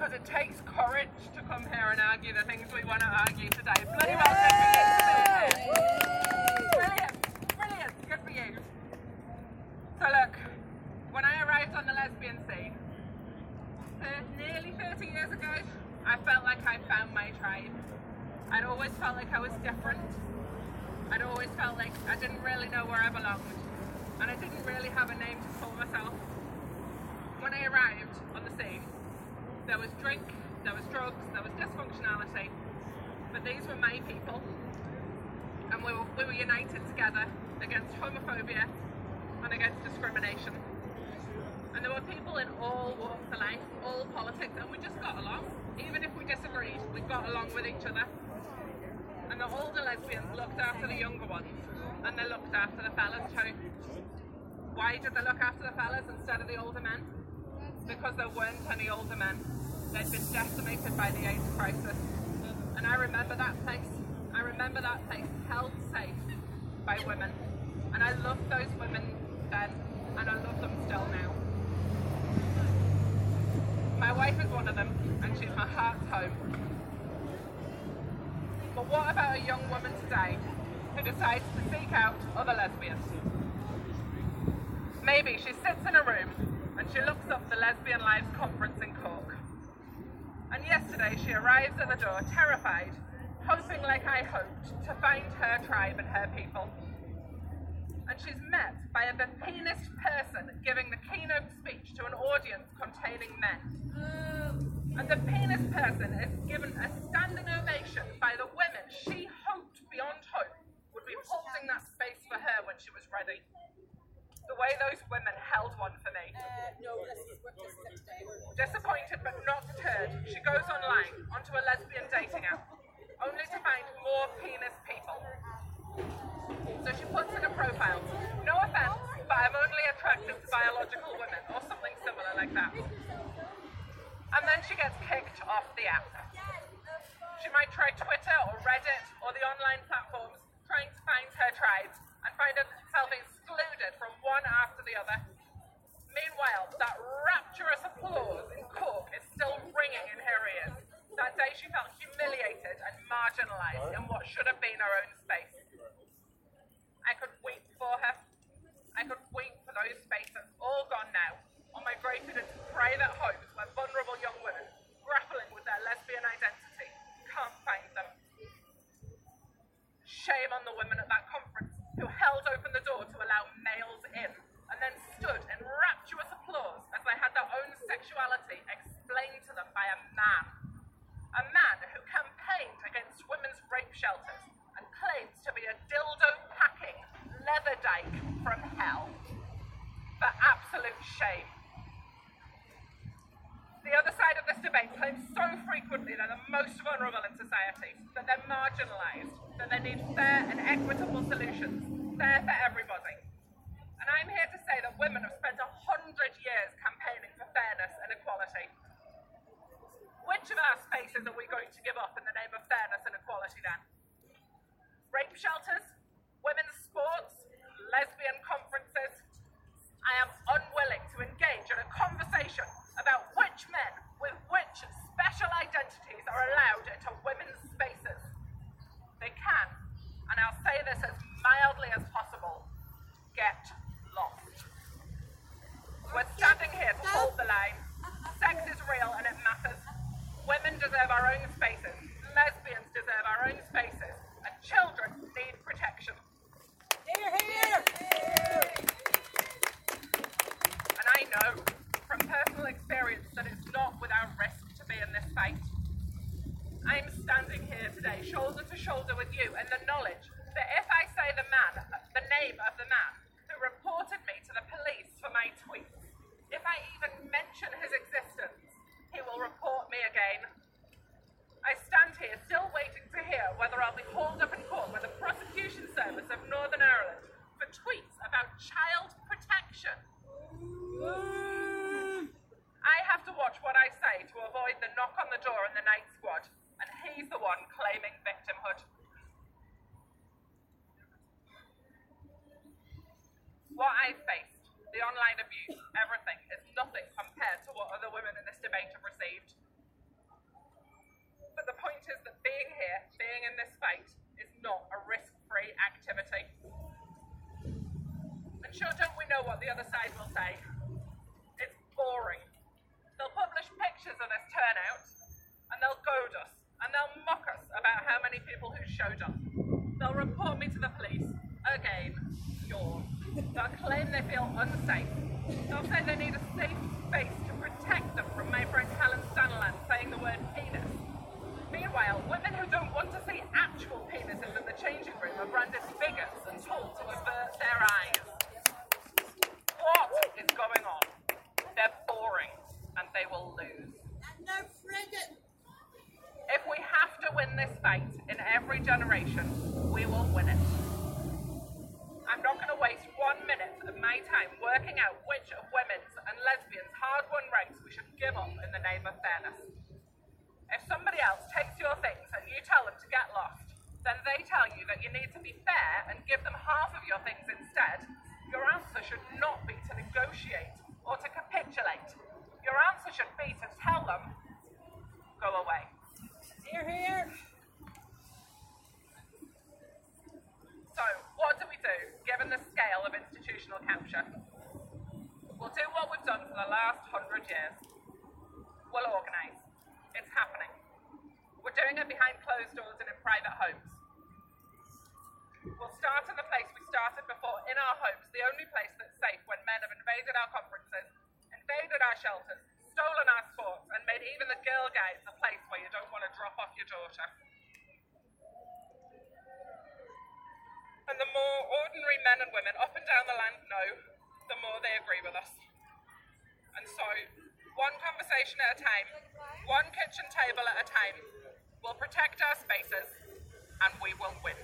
because it takes courage to come here and argue the things we want to argue today. Bloody well good for you for being here. Brilliant, good for you. So look, when I arrived on the lesbian scene, nearly 30 years ago, I felt like I found my tribe. I'd always felt like I was different. I'd always felt like I didn't really know where I belonged, and I didn't really have a name to call myself. When I arrived on the scene, there was drink, there was drugs, there was dysfunctionality, but these were my people, and we were united together against homophobia and against discrimination. And there were people in all walks of life, all politics, and we just got along. Even if we disagreed, we got along with each other. And the older lesbians looked after the younger ones, and they looked after the fellas too. Why did they look after the fellas instead of the older men? Because there weren't any older men. They'd been decimated by the AIDS crisis. And I remember that place. I remember that place held safe by women. And I loved those women then, and I love them still now. My wife is one of them, and she's my heart's home. But what about a young woman today who decides to seek out other lesbians? Maybe she sits in a room and she looks up the Lesbian Lives Conference in Cork. And yesterday she arrives at the door terrified, hoping like I hoped to find her tribe and her people. And she's met by a bepeenest person giving the keynote speech to an audience containing men. And the penis person is given a standing ovation by the women she hoped beyond hope would be holding that space for her when she was ready. The way those women held one for me. Disappointed but not deterred, she goes online onto a lesbian dating app, only to find more penis people. So she puts in a profile, no offense, but I'm only attracted to biological women, or something similar like that. And then she gets kicked off the app. She might try Twitter or Reddit or the online platforms trying to find her tribe and find herself excluded from one after the other. Meanwhile, that rapturous applause in Cork is still ringing in her ears. That day she felt humiliated and marginalised in what should have been her own space. I could weep for her. I could weep for those spaces, all gone now, or migrated into private homes where vulnerable young women, grappling with their lesbian identity, can't find them. Shame on the women at that conference who held open the door to allow males in, and then stood in rapturous applause as they had their own sexuality explained to them by a man. A man who campaigned against women's rape shelters and claims to be a dildo-packing leather dyke from hell. For absolute shame. The other side of this debate claims so frequently they're the most vulnerable in society, that they're marginalised, that they need fair and equitable solutions, fair for everybody. And I'm here to say that women have spent 100 years campaigning for fairness and equality. Which of our spaces are we going to give up in the name of fairness and equality then? Rape shelters? Women's sports? Lesbian conferences? I am unwilling to engage in a conversation about which men with which special identities are allowed into women's spaces. They can, and I'll say this as mildly as possible, get lost. We're standing here to hold the line. Sex is real and it matters. Women deserve our own spaces. Lesbians deserve our own spaces. And children need protection. Hear, hear! And I know from personal experience that it's not without risk to be in this fight. I'm standing here today, shoulder to shoulder with you, in the knowledge that if I say the name of the man who reported me to the police for my tweets, if I even mention his existence, he will report me again. I stand here still waiting to hear whether I'll be hauled up in court with the Prosecution Service of Northern Ireland for tweets about child protection. I have to watch what I say to avoid the knock on the door in the night squad, and he's the one claiming victimhood. What I've faced, the online abuse, everything, is nothing compared to what other women in this debate have received. unsafe. They'll say they need a safe space to protect them from my friend Helen Stanland saying the word penis. Meanwhile, women who don't want to see actual penises in the changing room are branded bigots and told to avert their eyes. What is going on? They're boring, and they will lose. No friggin'. If we have to win this fight in every generation, we will win it. I'm not going to waste 1 minute of my time working out which of women's and lesbians' hard-won rights we should give up in the name of fairness. If somebody else takes your things and you tell them to get lost, then they tell you that you need to be fair and give them half of your things instead. Your answer should not be to negotiate or to capitulate. Your answer should be to tell them, go away. Here, here. So, what do we do, given the scale of institutional capture? We'll do what we've done for the last 100 years. We'll organise. It's happening. We're doing it behind closed doors and in private homes. We'll start in the place we started before, in our homes, the only place that's safe when men have invaded our conferences, invaded our shelters, stolen our sports, and made even the Girl Guides a place where you don't want to drop off your daughter. And the more ordinary men and women up and down the land know, the more they agree with us. And so, one conversation at a time, one kitchen table at a time, we'll protect our spaces, and we will win.